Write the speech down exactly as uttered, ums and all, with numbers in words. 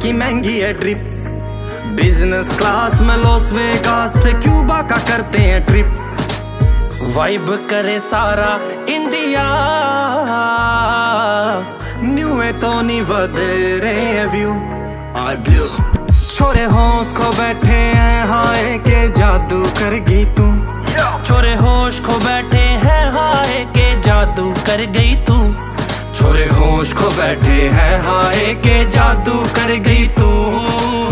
की महंगी है ट्रिप। बिजनेस क्लास में लॉस वेगास से क्यूबा का करते हैं ट्रिप। वाइब करे सारा इंडिया, न्यू है तो नहीं वधेरे व्यू। आई ब्लू छोरे होश को बैठे हैं हाय के जादू कर गई तू। छोरे होश खो बैठे हैं हाय के जादू कर गई तू। छोरे होश को बैठे हैं हाय के जादू कर गई तू।